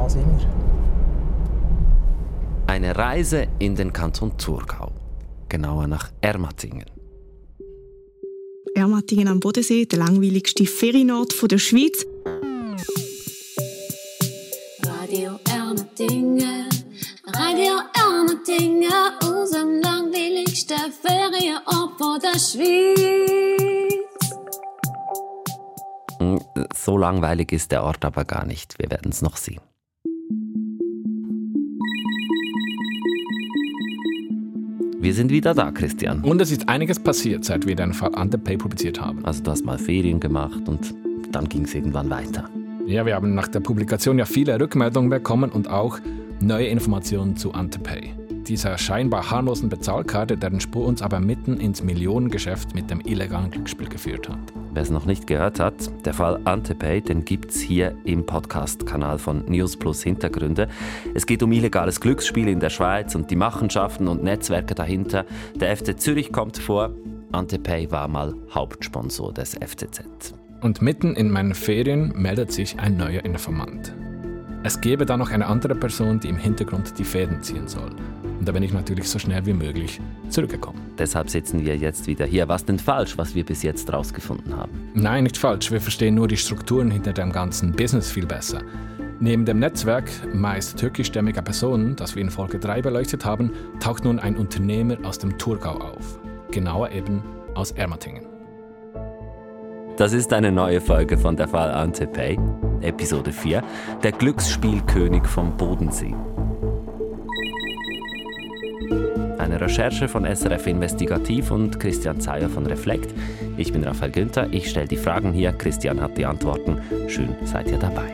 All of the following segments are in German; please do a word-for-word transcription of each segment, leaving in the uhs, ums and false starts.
Da sind wir. Eine Reise in den Kanton Thurgau, genauer nach Ermatingen. Ermatingen am Bodensee, der langweiligste Ferienort der Schweiz. Radio Ermatingen, Radio Ermatingen, aus dem langweiligsten Ferienort der Schweiz. So langweilig ist der Ort aber gar nicht. Wir werden es noch sehen. Wir sind wieder da, Christian. Und es ist einiges passiert, seit wir den Fall Antepay publiziert haben. Also du hast mal Ferien gemacht und dann ging es irgendwann weiter. Ja, wir haben nach der Publikation ja viele Rückmeldungen bekommen und auch neue Informationen zu Antepay. Dieser scheinbar harmlosen Bezahlkarte, deren Spur uns aber mitten ins Millionengeschäft mit dem illegalen Glücksspiel geführt hat. Wer es noch nicht gehört hat, der Fall Antepay, den gibt es hier im Podcast-Kanal von News Plus Hintergründe. Es geht um illegales Glücksspiel in der Schweiz und die Machenschaften und Netzwerke dahinter. Der F C Zürich kommt vor. Antepay war mal Hauptsponsor des F C Z. Und mitten in meinen Ferien meldet sich ein neuer Informant. Es gäbe da noch eine andere Person, die im Hintergrund die Fäden ziehen soll. Und da bin ich natürlich so schnell wie möglich zurückgekommen. Deshalb sitzen wir jetzt wieder hier. Was denn falsch, was wir bis jetzt rausgefunden haben? Nein, nicht falsch. Wir verstehen nur die Strukturen hinter dem ganzen Business viel besser. Neben dem Netzwerk meist türkischstämmiger Personen, das wir in Folge drei beleuchtet haben, taucht nun ein Unternehmer aus dem Thurgau auf. Genauer eben aus Ermatingen. Das ist eine neue Folge von der Fall Antepay, Episode vier, der Glücksspielkönig vom Bodensee. Eine Recherche von S R F Investigativ und Christian Zeyer von Reflekt. Ich bin Raphael Günther, ich stelle die Fragen hier, Christian hat die Antworten. Schön, seid ihr dabei.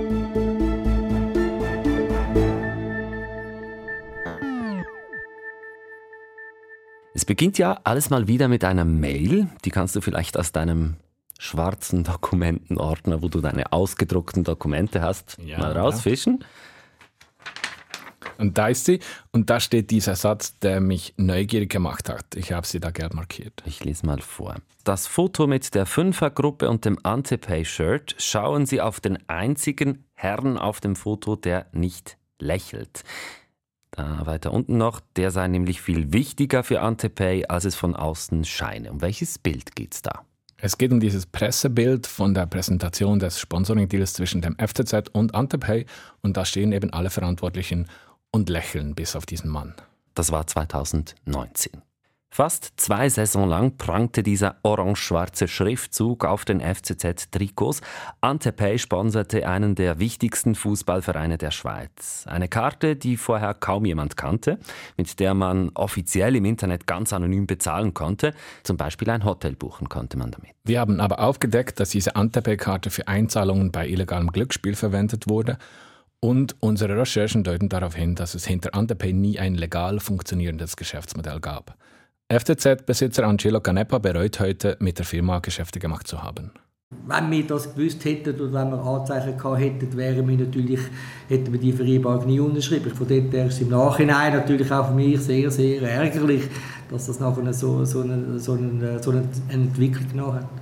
Es beginnt ja alles mal wieder mit einer Mail, die kannst du vielleicht aus deinem schwarzen Dokumentenordner, wo du deine ausgedruckten Dokumente hast, ja, mal rausfischen. Ja. Und da ist sie. Und da steht dieser Satz, der mich neugierig gemacht hat. Ich habe sie da gelb markiert. Ich lese mal vor. Das Foto mit der Fünfergruppe und dem Antepay-Shirt. Schauen Sie auf den einzigen Herrn auf dem Foto, der nicht lächelt. Da weiter unten noch, der sei nämlich viel wichtiger für Antepay, als es von außen scheine. Um welches Bild geht's da? Es geht um dieses Pressebild von der Präsentation des Sponsoring-Deals zwischen dem F C Z und Antepay. Und da stehen eben alle Verantwortlichen und lächeln bis auf diesen Mann. Das war zweitausendneunzehn. Fast zwei Saison lang prangte dieser orange-schwarze Schriftzug auf den F C Z-Trikots. Antepay sponserte einen der wichtigsten Fußballvereine der Schweiz. Eine Karte, die vorher kaum jemand kannte, mit der man offiziell im Internet ganz anonym bezahlen konnte. Zum Beispiel ein Hotel buchen konnte man damit. Wir haben aber aufgedeckt, dass diese Antepay-Karte für Einzahlungen bei illegalem Glücksspiel verwendet wurde. Und unsere Recherchen deuten darauf hin, dass es hinter Antepay nie ein legal funktionierendes Geschäftsmodell gab. F C Z-Besitzer Angelo Canepa bereut heute, mit der Firma Geschäfte gemacht zu haben. Wenn wir das gewusst hätten oder wenn wir Anzeichen gehabt hätten, wären wir natürlich, hätten wir die Vereinbarung nie unterschrieben. Von dort her ist es im Nachhinein natürlich auch für mich sehr, sehr ärgerlich, dass das nachher so, so, eine, so, eine, so eine Entwicklung genommen hat.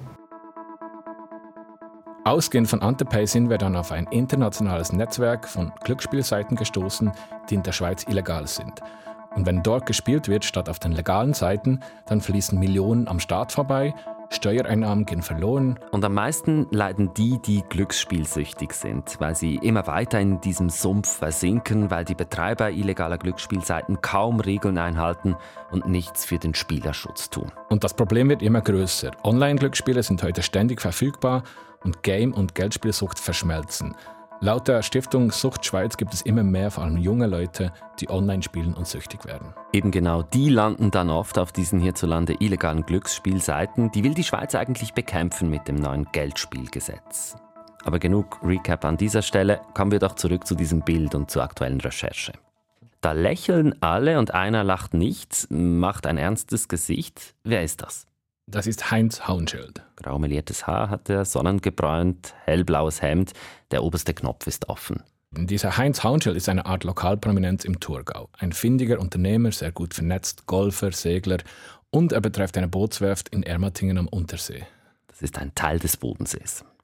Ausgehend von Antepay sind wir dann auf ein internationales Netzwerk von Glücksspielseiten gestoßen, die in der Schweiz illegal sind. Und wenn dort gespielt wird statt auf den legalen Seiten, dann fließen Millionen am Staat vorbei, Steuereinnahmen gehen verloren. Und am meisten leiden die, die glücksspielsüchtig sind, weil sie immer weiter in diesem Sumpf versinken, weil die Betreiber illegaler Glücksspielseiten kaum Regeln einhalten und nichts für den Spielerschutz tun. Und das Problem wird immer größer. Online-Glücksspiele sind heute ständig verfügbar und Game- und Geldspielsucht verschmelzen. Laut der Stiftung Sucht Schweiz gibt es immer mehr, vor allem junge Leute, die online spielen und süchtig werden. Eben genau, die landen dann oft auf diesen hierzulande illegalen Glücksspielseiten. Die will die Schweiz eigentlich bekämpfen mit dem neuen Geldspielgesetz. Aber genug Recap an dieser Stelle, kommen wir doch zurück zu diesem Bild und zur aktuellen Recherche. Da lächeln alle und einer lacht nicht, macht ein ernstes Gesicht. Wer ist das? Das ist Heinz Hauenschild. Graumeliertes Haar hat er, sonnengebräunt, hellblaues Hemd, der oberste Knopf ist offen. Dieser Heinz Hauenschild ist eine Art Lokalprominenz im Thurgau. Ein findiger Unternehmer, sehr gut vernetzt, Golfer, Segler und er betreibt eine Bootswerft in Ermatingen am Untersee. Das ist ein Teil des Bodensees.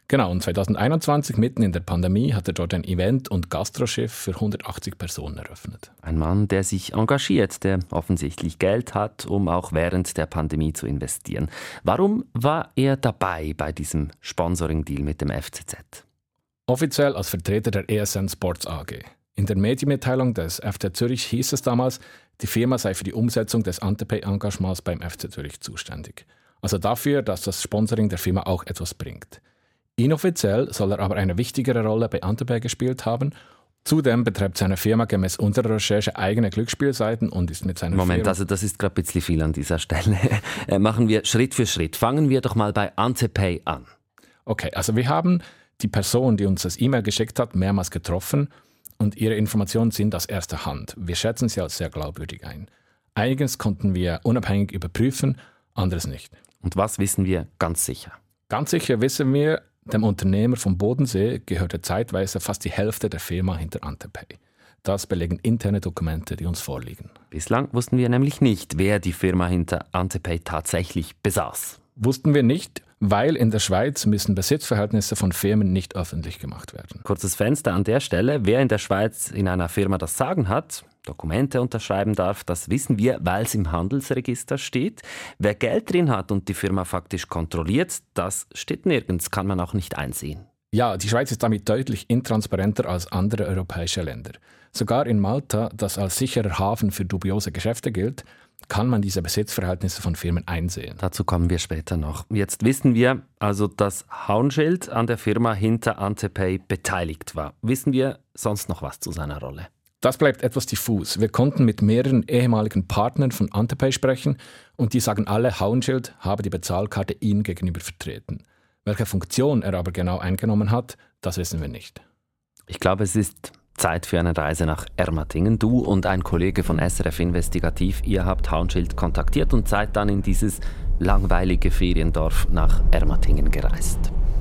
Genau, und zweitausendeinundzwanzig, mitten in der Pandemie, hat er dort ein Event- und Gastroschiff für hundertachtzig Personen eröffnet. Ein Mann, der sich engagiert, der offensichtlich Geld hat, um auch während der Pandemie zu investieren. Warum war er dabei bei diesem Sponsoring-Deal mit dem F C Z? Offiziell als Vertreter der E S N Sports A G. In der Medienmitteilung des F C Zürich hieß es damals, die Firma sei für die Umsetzung des Antepay-Engagements beim F C Zürich zuständig. Also dafür, dass das Sponsoring der Firma auch etwas bringt. Inoffiziell soll er aber eine wichtigere Rolle bei Antepay gespielt haben. Zudem betreibt seine Firma gemäß unserer Recherche eigene Glücksspielseiten und ist mit seiner Moment, Firma... also das ist gerade ein bisschen viel an dieser Stelle. Machen wir Schritt für Schritt. Fangen wir doch mal bei Antepay an. Okay, also wir haben die Person, die uns das E-Mail geschickt hat, mehrmals getroffen und ihre Informationen sind aus erster Hand. Wir schätzen sie als sehr glaubwürdig ein. Einiges konnten wir unabhängig überprüfen, anderes nicht. Und was wissen wir ganz sicher? Ganz sicher wissen wir, dem Unternehmer vom Bodensee gehörte zeitweise fast die Hälfte der Firma hinter Antepay. Das belegen interne Dokumente, die uns vorliegen. Bislang wussten wir nämlich nicht, wer die Firma hinter Antepay tatsächlich besaß. Wussten wir nicht, weil in der Schweiz müssen Besitzverhältnisse von Firmen nicht öffentlich gemacht werden. Kurzes Fenster an der Stelle. Wer in der Schweiz in einer Firma das Sagen hat, Dokumente unterschreiben darf, das wissen wir, weil es im Handelsregister steht. Wer Geld drin hat und die Firma faktisch kontrolliert, das steht nirgends, kann man auch nicht einsehen. Ja, die Schweiz ist damit deutlich intransparenter als andere europäische Länder. Sogar in Malta, das als sicherer Hafen für dubiose Geschäfte gilt, kann man diese Besitzverhältnisse von Firmen einsehen. Dazu kommen wir später noch. Jetzt wissen wir also, dass Haunschild an der Firma hinter Antepay beteiligt war. Wissen wir sonst noch was zu seiner Rolle? Das bleibt etwas diffus. Wir konnten mit mehreren ehemaligen Partnern von Antepay sprechen und die sagen alle, Haunschild habe die Bezahlkarte ihnen gegenüber vertreten. Welche Funktion er aber genau eingenommen hat, das wissen wir nicht. Ich glaube, es ist Zeit für eine Reise nach Ermatingen. Du und ein Kollege von S R F Investigativ, ihr habt Haunschild kontaktiert und seid dann in dieses langweilige Feriendorf nach Ermatingen gereist.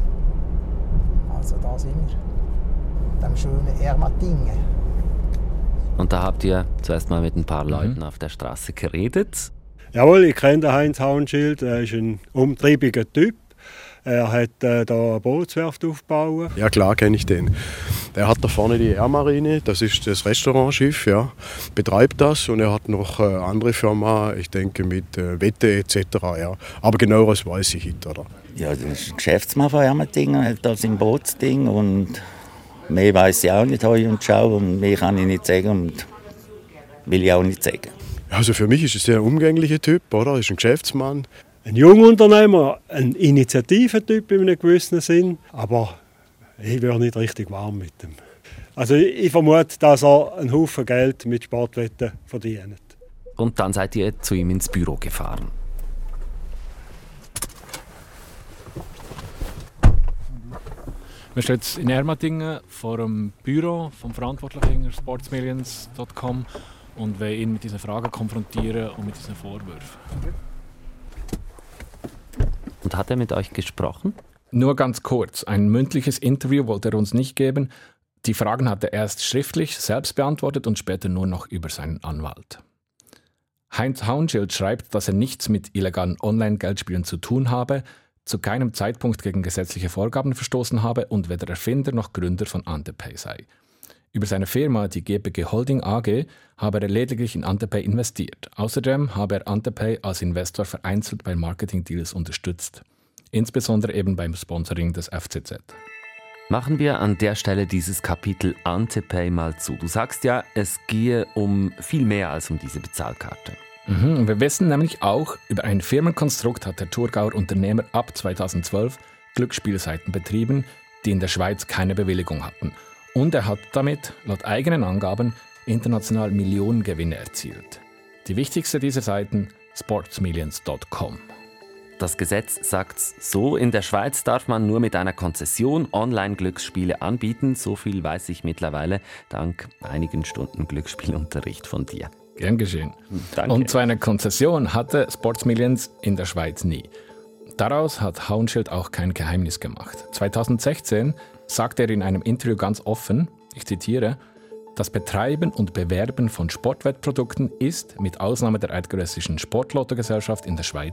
Also da sind wir, dem schönen Ermatingen. Und da habt ihr zuerst mal mit ein paar Leuten mhm. auf der Straße geredet. Jawohl, ich kenne den Heinz Haunschild. Er ist ein umtriebiger Typ. Er hat äh, da eine Bootswerft aufgebaut. Ja klar kenne ich den. Er hat da vorne die Air-Marine, das ist das Restaurantschiff, ja, betreibt das und er hat noch eine andere Firma, ich denke mit äh, Wette et cetera. Ja. Aber genaueres weiß ich nicht. Oder? Ja, das ist ein Geschäftsmann von Ermatingen, hat da sein Bootsding und mehr weiß ich auch nicht, heu und schau und mehr kann ich nicht sagen und will ich auch nicht sagen. Also für mich ist er ein sehr umgänglicher Typ, oder? Er ist ein Geschäftsmann. Ein Jungunternehmer, ein Initiativentyp in einem gewissen Sinn, aber ich werde nicht richtig warm mit ihm. Also ich vermute, dass er einen Haufen Geld mit Sportwetten verdient. Und dann seid ihr zu ihm ins Büro gefahren. Wir stehen jetzt in Ermatingen vor dem Büro vom Verantwortlichen hinter sportsmillions punkt com und wollen ihn mit diesen Fragen konfrontieren und mit diesen Vorwürfen. Und hat er mit euch gesprochen? Nur ganz kurz. Ein mündliches Interview wollte er uns nicht geben. Die Fragen hat er erst schriftlich selbst beantwortet und später nur noch über seinen Anwalt. Heinz Haunschild schreibt, dass er nichts mit illegalen Online-Geldspielen zu tun habe, zu keinem Zeitpunkt gegen gesetzliche Vorgaben verstoßen habe und weder Erfinder noch Gründer von Antepay sei. Über seine Firma, die G P G Holding A G, habe er lediglich in Antepay investiert. Außerdem habe er Antepay als Investor vereinzelt bei Marketing-Deals unterstützt. Insbesondere eben beim Sponsoring des F C Z. Machen wir an der Stelle dieses Kapitel Antepay mal zu. Du sagst ja, es gehe um viel mehr als um diese Bezahlkarte. Mhm, und wir wissen nämlich auch, über ein Firmenkonstrukt hat der Thurgauer Unternehmer ab zweitausendzwölf Glücksspielseiten betrieben, die in der Schweiz keine Bewilligung hatten. Und er hat damit, laut eigenen Angaben, international Millionengewinne erzielt. Die wichtigste dieser Seiten, sportsmillions punkt com. Das Gesetz sagt so, in der Schweiz darf man nur mit einer Konzession Online-Glücksspiele anbieten. So viel weiß ich mittlerweile, dank einigen Stunden Glücksspielunterricht von dir. Gern geschehen. Danke. Und so eine Konzession hatte Sportsmillions in der Schweiz nie. Daraus hat Haunschild auch kein Geheimnis gemacht. zweitausendsechzehn sagte er in einem Interview ganz offen, ich zitiere, das Betreiben und Bewerben von Sportwettprodukten ist, mit Ausnahme der eidgenössischen Sportlottogesellschaft in der Schweiz,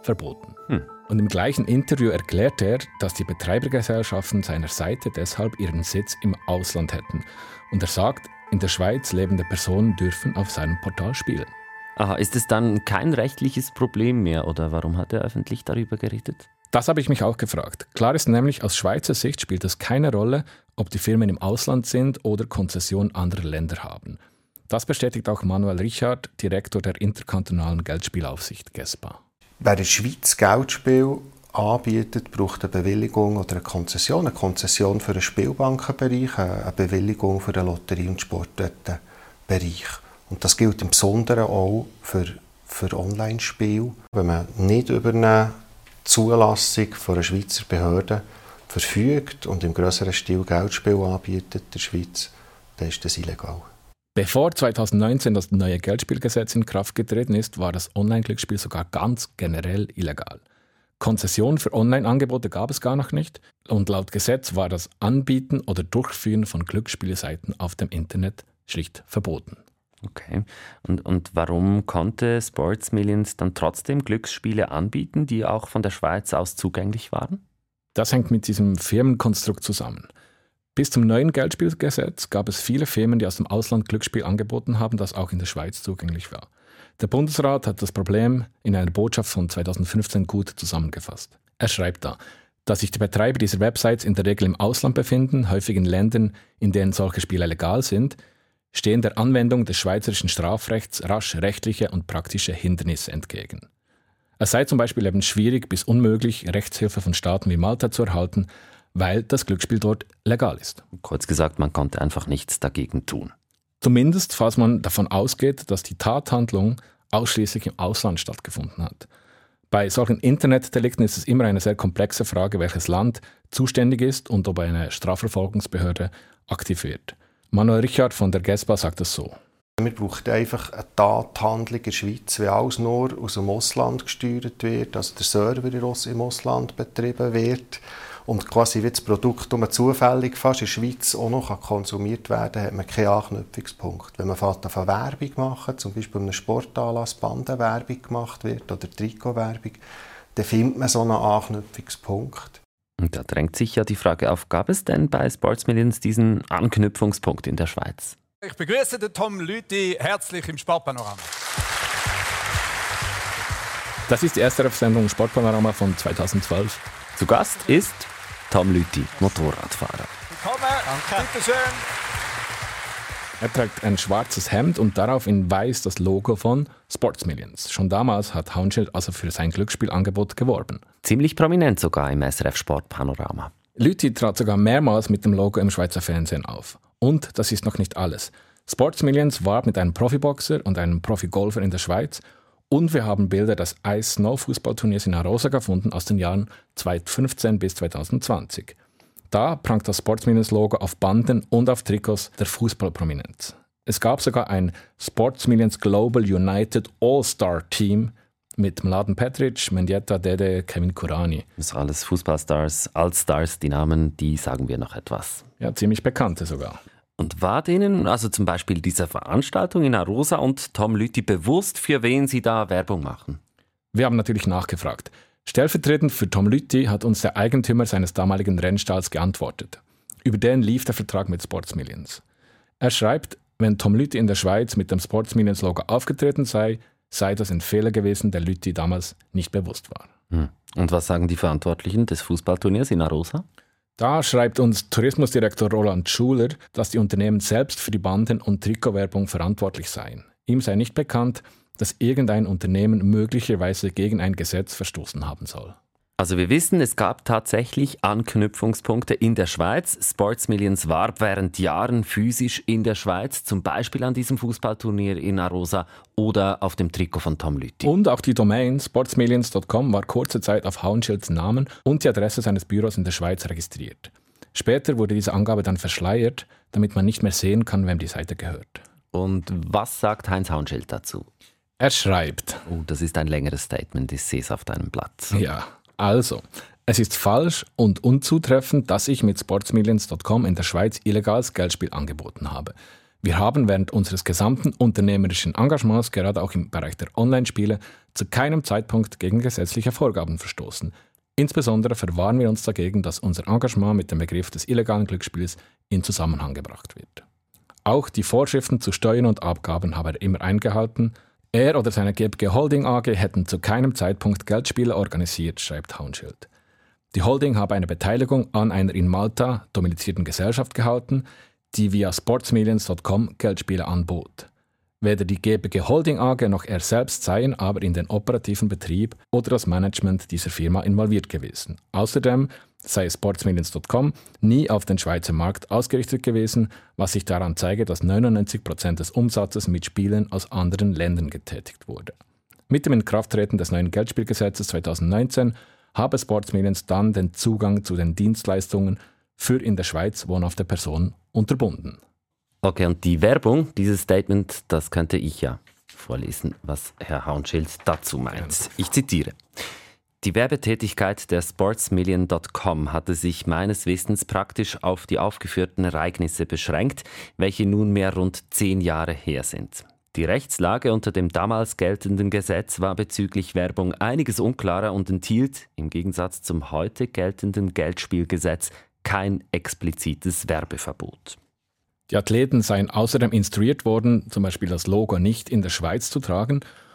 verboten. Hm. Und im gleichen Interview erklärte er, dass die Betreibergesellschaften seiner Seite deshalb ihren Sitz im Ausland hätten. Und er sagt, in der Schweiz lebende Personen dürfen auf seinem Portal spielen. Aha, ist es dann kein rechtliches Problem mehr oder warum hat er öffentlich darüber geredet? Das habe ich mich auch gefragt. Klar ist nämlich, aus Schweizer Sicht spielt es keine Rolle, ob die Firmen im Ausland sind oder Konzession anderer Länder haben. Das bestätigt auch Manuel Richard, Direktor der interkantonalen Geldspielaufsicht GESPA. Wer in der Schweiz Geldspiel anbietet, braucht eine Bewilligung oder eine Konzession. Eine Konzession für den Spielbankenbereich, eine Bewilligung für den Lotterie- und Sportwettenbereich. Und das gilt im Besonderen auch für, für Online-Spiele. Wenn man nicht über eine Zulassung von einer Schweizer Behörde verfügt und im grösseren Stil Geldspiele anbietet in der Schweiz, dann ist das illegal. Bevor zweitausendneunzehn das neue Geldspielgesetz in Kraft getreten ist, war das Online-Glücksspiel sogar ganz generell illegal. Konzessionen für Online-Angebote gab es gar noch nicht und laut Gesetz war das Anbieten oder Durchführen von Glücksspielseiten auf dem Internet schlicht verboten. Okay. Und, und warum konnte Sports Millions dann trotzdem Glücksspiele anbieten, die auch von der Schweiz aus zugänglich waren? Das hängt mit diesem Firmenkonstrukt zusammen. Bis zum neuen Geldspielgesetz gab es viele Firmen, die aus dem Ausland Glücksspiel angeboten haben, das auch in der Schweiz zugänglich war. Der Bundesrat hat das Problem in einer Botschaft von zweitausendfünfzehn gut zusammengefasst. Er schreibt da, dass sich die Betreiber dieser Websites in der Regel im Ausland befinden, häufig in Ländern, in denen solche Spiele legal sind, stehen der Anwendung des schweizerischen Strafrechts rasch rechtliche und praktische Hindernisse entgegen. Es sei zum Beispiel eben schwierig bis unmöglich, Rechtshilfe von Staaten wie Malta zu erhalten, weil das Glücksspiel dort legal ist. Kurz gesagt, man konnte einfach nichts dagegen tun. Zumindest, falls man davon ausgeht, dass die Tathandlung ausschließlich im Ausland stattgefunden hat. Bei solchen Internetdelikten ist es immer eine sehr komplexe Frage, welches Land zuständig ist und ob eine Strafverfolgungsbehörde aktiv wird. Manuel Richard von der GESPA sagt es so. Wir brauchen einfach eine Tathandlung in der Schweiz, wenn alles nur aus dem Ausland gesteuert wird, also der Server im Ausland betrieben wird und quasi wie das Produkt um zufällig fast in der Schweiz auch noch konsumiert werden kann, hat man keinen Anknüpfungspunkt. Wenn man von Werbung machen, zum Beispiel einem Sportanlass Bandenwerbung gemacht wird oder Trikotwerbung, dann findet man so einen Anknüpfungspunkt. Und da drängt sich ja die Frage auf, gab es denn bei Sports Millions diesen Anknüpfungspunkt in der Schweiz? Ich begrüße den Tom Lüthi herzlich im Sportpanorama. Das ist die erste Sendung Sportpanorama von zweitausendzwölf. Zu Gast ist Tom Lüthi, Motorradfahrer. Willkommen, danke. Bitte schön. Er trägt ein schwarzes Hemd und darauf in weiß das Logo von Sports Millions. Schon damals hat Haunschild also für sein Glücksspielangebot geworben. Ziemlich prominent sogar im S R F Sportpanorama. Lüthi trat sogar mehrmals mit dem Logo im Schweizer Fernsehen auf. Und das ist noch nicht alles. Sports Millions warb mit einem Profiboxer und einem Profigolfer in der Schweiz. Und wir haben Bilder des Ice-Snow-Fußballturniers in Arosa gefunden aus den Jahren zweitausendfünfzehn bis zweitausendzwanzig. Da prangt das Sports Millions Logo auf Banden und auf Trikots der Fußballprominenz. Es gab sogar ein Sports Millions Global United All-Star Team mit Mladen Petric, Mendieta Dede, Kevin Kurani. Das sind alles Fußballstars, Allstars, die Namen, die sagen wir noch etwas. Ja, ziemlich bekannte sogar. Und war denen, also zum Beispiel dieser Veranstaltung in Arosa und Tom Lüthi bewusst, für wen sie da Werbung machen? Wir haben natürlich nachgefragt. Stellvertretend für Tom Lüthi hat uns der Eigentümer seines damaligen Rennstalls geantwortet. Über den lief der Vertrag mit Sports Millions. Er schreibt, wenn Tom Lüthi in der Schweiz mit dem Sports Millions Logo aufgetreten sei, sei das ein Fehler gewesen, der Lüthi damals nicht bewusst war. Hm. Und was sagen die Verantwortlichen des Fußballturniers in Arosa? Da schreibt uns Tourismusdirektor Roland Schuler, dass die Unternehmen selbst für die Banden- und Trikotwerbung verantwortlich seien. Ihm sei nicht bekannt, dass irgendein Unternehmen möglicherweise gegen ein Gesetz verstoßen haben soll. Also wir wissen, es gab tatsächlich Anknüpfungspunkte in der Schweiz. Sports Millions warb während Jahren physisch in der Schweiz, zum Beispiel an diesem Fußballturnier in Arosa oder auf dem Trikot von Tom Lüthi. Und auch die Domain sportsmillions punkt com war kurze Zeit auf Haunschilds Namen und die Adresse seines Büros in der Schweiz registriert. Später wurde diese Angabe dann verschleiert, damit man nicht mehr sehen kann, wem die Seite gehört. Und was sagt Heinz Haunschild dazu? Er schreibt... Oh, das ist ein längeres Statement, ich sehe es auf deinem Blatt. Ja, also, es ist falsch und unzutreffend, dass ich mit sportsmillions punkt com in der Schweiz illegales Geldspiel angeboten habe. Wir haben während unseres gesamten unternehmerischen Engagements, gerade auch im Bereich der Online-Spiele, zu keinem Zeitpunkt gegen gesetzliche Vorgaben verstoßen. Insbesondere verwahren wir uns dagegen, dass unser Engagement mit dem Begriff des illegalen Glücksspiels in Zusammenhang gebracht wird. Auch die Vorschriften zu Steuern und Abgaben habe er immer eingehalten. Er oder seine G P G Holding A G hätten zu keinem Zeitpunkt Geldspiele organisiert, schreibt Haunschild. Die Holding habe eine Beteiligung an einer in Malta domizilierten Gesellschaft gehalten, die via sportsmillions Punkt com Geldspiele anbot. Weder die G P G Holding A G noch er selbst seien aber in den operativen Betrieb oder das Management dieser Firma involviert gewesen. Außerdem sei sportsmillions Punkt com nie auf den Schweizer Markt ausgerichtet gewesen, was sich daran zeige, dass neunundneunzig Prozent des Umsatzes mit Spielen aus anderen Ländern getätigt wurde. Mit dem Inkrafttreten des neuen Geldspielgesetzes zweitausendneunzehn habe Sportsmillions dann den Zugang zu den Dienstleistungen für in der Schweiz wohnhafte Personen unterbunden. Okay, und die Werbung, dieses Statement, das könnte ich ja vorlesen, was Herr Haunschild dazu meint. Ich zitiere. Die Werbetätigkeit der sportsmillion Punkt com hatte sich meines Wissens praktisch auf die aufgeführten Ereignisse beschränkt, welche nunmehr rund zehn Jahre her sind. Die Rechtslage unter dem damals geltenden Gesetz war bezüglich Werbung einiges unklarer und enthielt, im Gegensatz zum heute geltenden Geldspielgesetz, kein explizites Werbeverbot. Die Athleten seien außerdem instruiert worden, zum Beispiel das Logo nicht in der Schweiz zu tragen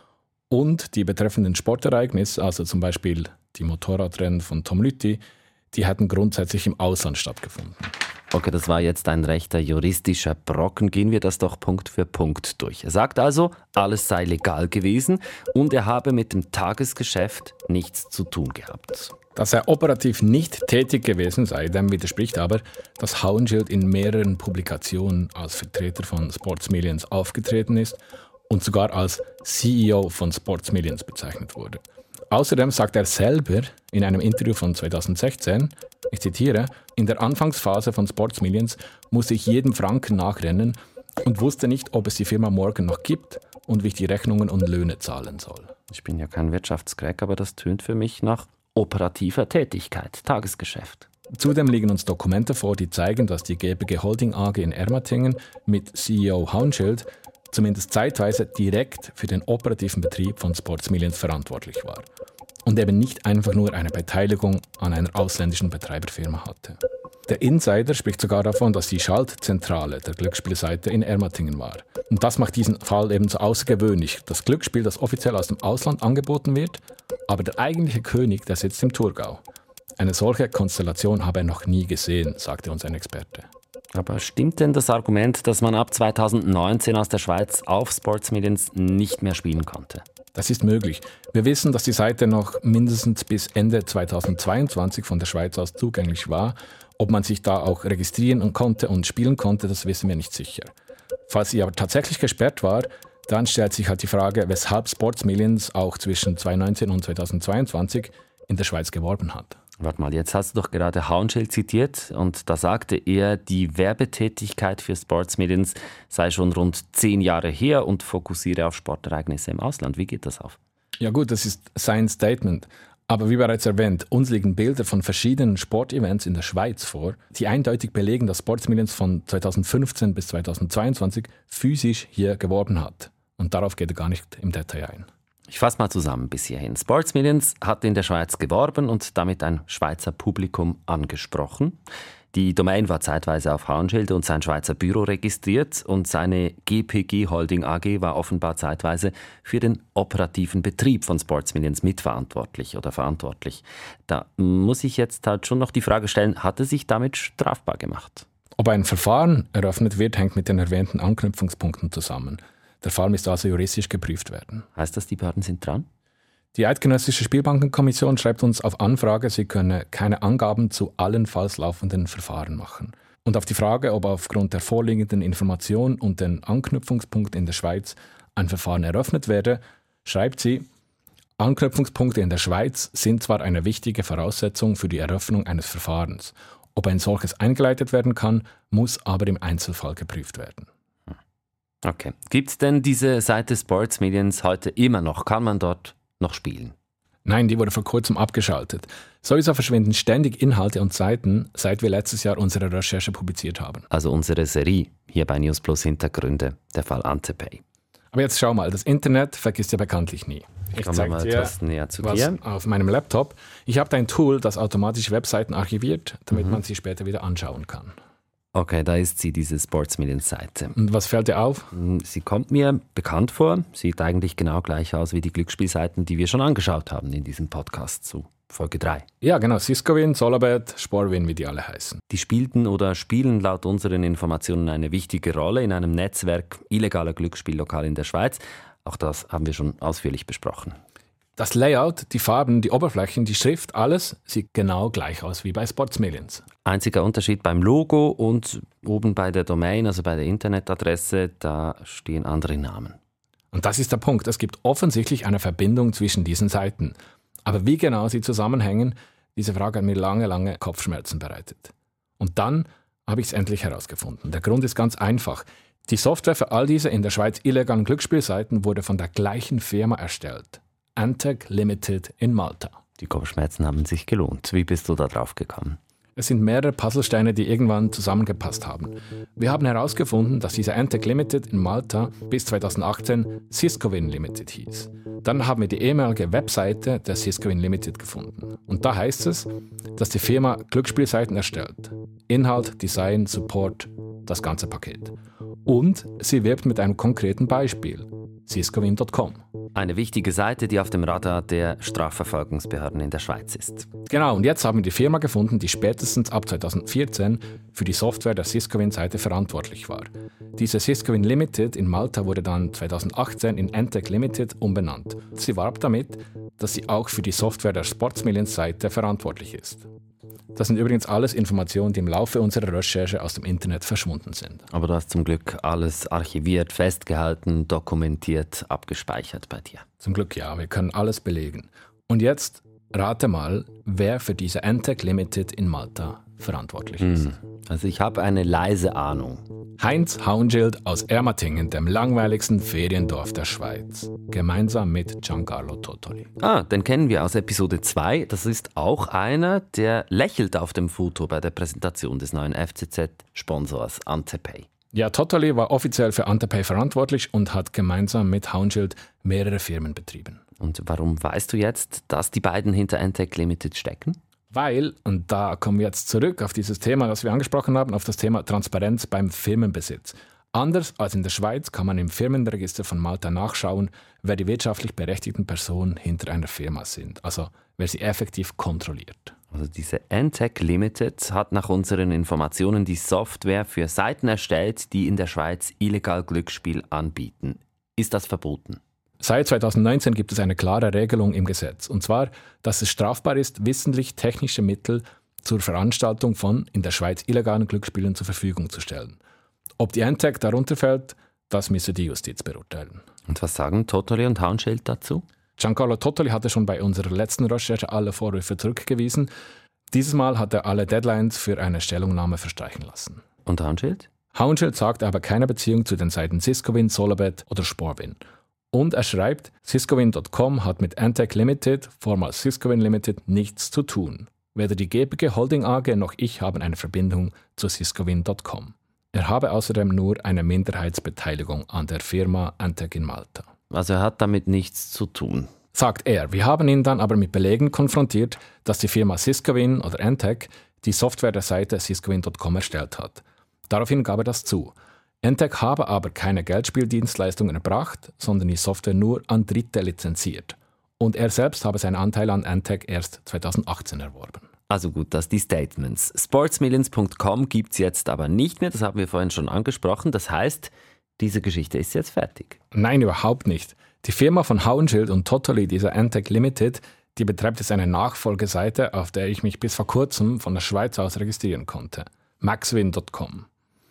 und die betreffenden Sportereignisse, also zum Beispiel die Motorradrennen von Tom Lüthi, die hätten grundsätzlich im Ausland stattgefunden. Okay, das war jetzt ein rechter juristischer Brocken. Gehen wir das doch Punkt für Punkt durch. Er sagt also, alles sei legal gewesen und er habe mit dem Tagesgeschäft nichts zu tun gehabt. Dass er operativ nicht tätig gewesen sei, dem widerspricht aber, dass Haunschild in mehreren Publikationen als Vertreter von Sportsmillions aufgetreten ist und sogar als C E O von Sportsmillions bezeichnet wurde. Außerdem sagt er selber in einem Interview von zweitausendsechzehn, ich zitiere, in der Anfangsphase von Sportsmillions musste ich jedem Franken nachrennen und wusste nicht, ob es die Firma morgen noch gibt und wie ich die Rechnungen und Löhne zahlen soll. Ich bin ja kein Wirtschaftscrack, aber das tönt für mich nach operativer Tätigkeit, Tagesgeschäft. Zudem liegen uns Dokumente vor, die zeigen, dass die G P G Holding A G in Ermatingen mit C E O Haunschild zumindest zeitweise direkt für den operativen Betrieb von Sportsmillions verantwortlich war und eben nicht einfach nur eine Beteiligung an einer ausländischen Betreiberfirma hatte. Der Insider spricht sogar davon, dass die Schaltzentrale der Glücksspielseite in Ermatingen war. Und das macht diesen Fall eben so außergewöhnlich. Das Glücksspiel, das offiziell aus dem Ausland angeboten wird, aber der eigentliche König, der sitzt im Thurgau. Eine solche Konstellation habe er noch nie gesehen, sagte uns ein Experte. Aber stimmt denn das Argument, dass man ab zweitausendneunzehn aus der Schweiz auf Sportsmillions nicht mehr spielen konnte? Das ist möglich. Wir wissen, dass die Seite noch mindestens bis Ende zweitausendzweiundzwanzig von der Schweiz aus zugänglich war. Ob man sich da auch registrieren konnte und spielen konnte, das wissen wir nicht sicher. Falls sie aber tatsächlich gesperrt war, dann stellt sich halt die Frage, weshalb Sportsmillions auch zwischen zweitausendneunzehn und zweitausendzweiundzwanzig in der Schweiz geworben hat. Warte mal, jetzt hast du doch gerade Haunschild zitiert und da sagte er, die Werbetätigkeit für Sportsmillions sei schon rund zehn Jahre her und fokussiere auf Sportereignisse im Ausland. Wie geht das auf? Ja gut, das ist sein Statement. Aber wie bereits erwähnt, uns liegen Bilder von verschiedenen Sportevents in der Schweiz vor, die eindeutig belegen, dass Sportsmillions von zweitausendfünfzehn bis zweitausendzweiundzwanzig physisch hier geworben hat. Und darauf geht er gar nicht im Detail ein. Ich fasse mal zusammen bis hierhin. Sportsmillions hat in der Schweiz geworben und damit ein Schweizer Publikum angesprochen. Die Domain war zeitweise auf Haunschild und sein Schweizer Büro registriert und seine G P G Holding A G war offenbar zeitweise für den operativen Betrieb von Sportsmillions mitverantwortlich oder verantwortlich. Da muss ich jetzt halt schon noch die Frage stellen, hat er sich damit strafbar gemacht? Ob ein Verfahren eröffnet wird, hängt mit den erwähnten Anknüpfungspunkten zusammen. Der Fall müsste also juristisch geprüft werden. Heißt das, die Behörden sind dran? Die Eidgenössische Spielbankenkommission schreibt uns auf Anfrage, sie könne keine Angaben zu allenfalls laufenden Verfahren machen. Und auf die Frage, ob aufgrund der vorliegenden Information und den Anknüpfungspunkten in der Schweiz ein Verfahren eröffnet werde, schreibt sie, Anknüpfungspunkte in der Schweiz sind zwar eine wichtige Voraussetzung für die Eröffnung eines Verfahrens. Ob ein solches eingeleitet werden kann, muss aber im Einzelfall geprüft werden. Okay. Gibt es denn diese Seite Sportsmillions heute immer noch? Kann man dort noch spielen? Nein, die wurde vor kurzem abgeschaltet. Sowieso verschwinden ständig Inhalte und Seiten, seit wir letztes Jahr unsere Recherche publiziert haben. Also unsere Serie hier bei News Plus Hintergründe, der Fall Antepay. Aber jetzt schau mal, das Internet vergisst ja bekanntlich nie. Ich Kommen mal etwas näher zu was dir. Auf meinem Laptop. Ich habe da ein Tool, das automatisch Webseiten archiviert, damit mhm. man sie später wieder anschauen kann. Okay, da ist sie, diese Sportsmillions-Seite. Und was fällt dir auf? Sie kommt mir bekannt vor, sieht eigentlich genau gleich aus wie die Glücksspielseiten, die wir schon angeschaut haben in diesem Podcast zu Folge drei. Ja, genau, Ciscowin, Solabet, Sporwin, wie die alle heißen. Die spielten oder spielen laut unseren Informationen eine wichtige Rolle in einem Netzwerk illegaler Glücksspiellokale in der Schweiz. Auch das haben wir schon ausführlich besprochen. Das Layout, die Farben, die Oberflächen, die Schrift, alles sieht genau gleich aus wie bei Sportsmillions. Einziger Unterschied beim Logo und oben bei der Domain, also bei der Internetadresse, da stehen andere Namen. Und das ist der Punkt. Es gibt offensichtlich eine Verbindung zwischen diesen Seiten. Aber wie genau sie zusammenhängen, diese Frage hat mir lange, lange Kopfschmerzen bereitet. Und dann habe ich es endlich herausgefunden. Der Grund ist ganz einfach. Die Software für all diese in der Schweiz illegalen Glücksspielseiten wurde von der gleichen Firma erstellt. Antec Limited in Malta. Die Kopfschmerzen haben sich gelohnt. Wie bist du da drauf gekommen? Es sind mehrere Puzzlesteine, die irgendwann zusammengepasst haben. Wir haben herausgefunden, dass dieser Antec Limited in Malta bis zweitausendachtzehn Ciscowin Limited hieß. Dann haben wir die ehemalige Webseite der Ciscowin Limited gefunden. Und da heißt es, dass die Firma Glücksspielseiten erstellt. Inhalt, Design, Support, das ganze Paket. Und sie wirbt mit einem konkreten Beispiel. Ciscowin Punkt com. Eine wichtige Seite, die auf dem Radar der Strafverfolgungsbehörden in der Schweiz ist. Genau, und jetzt haben wir die Firma gefunden, die spätestens ab zweitausendvierzehn für die Software der Ciscowin-Seite verantwortlich war. Diese Ciscowin Limited in Malta wurde dann zweitausendachtzehn in Antec Limited umbenannt. Sie warb damit, dass sie auch für die Software der Sportsmillions-Seite verantwortlich ist. Das sind übrigens alles Informationen, die im Laufe unserer Recherche aus dem Internet verschwunden sind. Aber du hast zum Glück alles archiviert, festgehalten, dokumentiert, abgespeichert bei dir. Zum Glück ja, wir können alles belegen. Und jetzt rate mal, wer für diese Antec Limited in Malta verantwortlich ist. Also ich habe eine leise Ahnung. Heinz Hauenschild aus Ermatingen, dem langweiligsten Feriendorf der Schweiz. Gemeinsam mit Giancarlo Totoli. Ah, den kennen wir aus Episode zwei. Das ist auch einer, der lächelt auf dem Foto bei der Präsentation des neuen F C Z-Sponsors Antepay. Ja, Totoli war offiziell für Antepay verantwortlich und hat gemeinsam mit Hauenschild mehrere Firmen betrieben. Und warum weißt du jetzt, dass die beiden hinter Antec Limited stecken? Weil, und da kommen wir jetzt zurück auf dieses Thema, das wir angesprochen haben, auf das Thema Transparenz beim Firmenbesitz. Anders als in der Schweiz kann man im Firmenregister von Malta nachschauen, wer die wirtschaftlich berechtigten Personen hinter einer Firma sind, also wer sie effektiv kontrolliert. Also diese Antec Limited hat nach unseren Informationen die Software für Seiten erstellt, die in der Schweiz illegal Glücksspiel anbieten. Ist das verboten? Seit zweitausendneunzehn gibt es eine klare Regelung im Gesetz, und zwar, dass es strafbar ist, wissentlich technische Mittel zur Veranstaltung von in der Schweiz illegalen Glücksspielen zur Verfügung zu stellen. Ob die Antec darunter fällt, das müsse die Justiz beurteilen. Und was sagen Totoli und Hauenschild dazu? Giancarlo Totoli hatte schon bei unserer letzten Recherche alle Vorwürfe zurückgewiesen. Dieses Mal hat er alle Deadlines für eine Stellungnahme verstreichen lassen. Und Hauenschild? Hauenschild sagt aber keine Beziehung zu den Seiten Ciscowin, Solabet oder Sporwin. Und er schreibt, Ciscowin Punkt com hat mit Antec Limited, vormals Ciscowin Limited, nichts zu tun. Weder die gebige Holding A G noch ich haben eine Verbindung zu Ciscowin Punkt com. Er habe außerdem nur eine Minderheitsbeteiligung an der Firma Antec in Malta. Also er hat damit nichts zu tun. Sagt er. Wir haben ihn dann aber mit Belegen konfrontiert, dass die Firma Ciscowin oder Antec die Software der Seite Ciscowin Punkt com erstellt hat. Daraufhin gab er das zu. Antec habe aber keine Geldspieldienstleistungen erbracht, sondern die Software nur an Dritte lizenziert. Und er selbst habe seinen Anteil an Antec erst zweitausendachtzehn erworben. Also gut, das die Statements. Sportsmillions Punkt com gibt es jetzt aber nicht mehr, das haben wir vorhin schon angesprochen. Das heißt, diese Geschichte ist jetzt fertig. Nein, überhaupt nicht. Die Firma von Hauenschild und Totoli, diese Antec Limited, die betreibt jetzt eine Nachfolgeseite, auf der ich mich bis vor kurzem von der Schweiz aus registrieren konnte. maxwin Punkt com.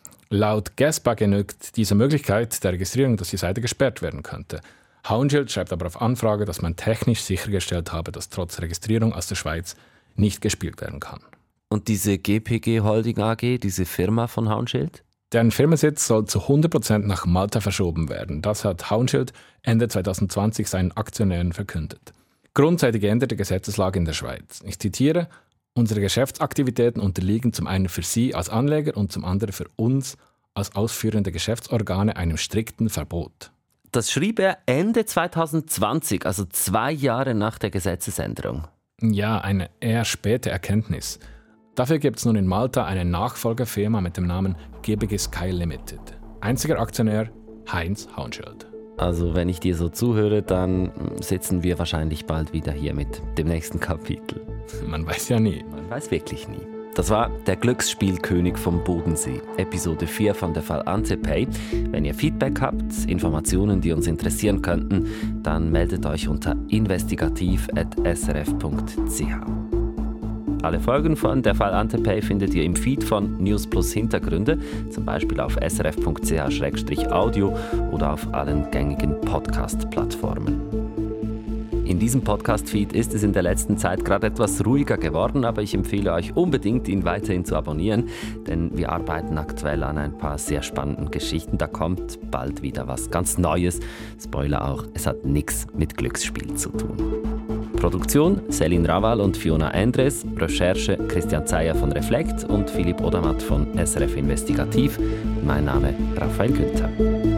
Laut GESPA genügt diese Möglichkeit der Registrierung, dass die Seite gesperrt werden könnte. Hauenschild schreibt aber auf Anfrage, dass man technisch sichergestellt habe, dass trotz Registrierung aus der Schweiz nicht gespielt werden kann. Und diese G P G Holding A G, diese Firma von Hauenschild? Deren Firmensitz soll zu hundert Prozent nach Malta verschoben werden. Das hat Hauenschild Ende zweitausendzwanzig seinen Aktionären verkündet. Grund sei die geänderte Gesetzeslage in der Schweiz. Ich zitiere: Unsere Geschäftsaktivitäten unterliegen zum einen für Sie als Anleger und zum anderen für uns als ausführende Geschäftsorgane einem strikten Verbot. Das schrieb er Ende zwanzig zwanzig, also zwei Jahre nach der Gesetzesänderung. Ja, eine eher späte Erkenntnis. Dafür gibt es nun in Malta eine Nachfolgerfirma mit dem Namen G B G Sky Limited. Einziger Aktionär Heinz Haunschild. Also wenn ich dir so zuhöre, dann sitzen wir wahrscheinlich bald wieder hier mit dem nächsten Kapitel. Man weiß ja nie. Man weiß wirklich nie. Das war der Glücksspielkönig vom Bodensee, Episode vier von der Fall Antepay. Wenn ihr Feedback habt, Informationen, die uns interessieren könnten, dann meldet euch unter investigativ at s r f punkt c h. Alle Folgen von der Fall Antepay findet ihr im Feed von News Plus Hintergründe, zum Beispiel auf s r f punkt c h slash audio oder auf allen gängigen Podcast-Plattformen. In diesem Podcast-Feed ist es in der letzten Zeit gerade etwas ruhiger geworden, aber ich empfehle euch unbedingt, ihn weiterhin zu abonnieren, denn wir arbeiten aktuell an ein paar sehr spannenden Geschichten. Da kommt bald wieder was ganz Neues. Spoiler auch, es hat nichts mit Glücksspiel zu tun. Produktion Céline Raval und Fiona Endres, Recherche Christian Zeyer von Reflekt und Philipp Odermatt von S R F Investigativ. Mein Name Raphael Günther.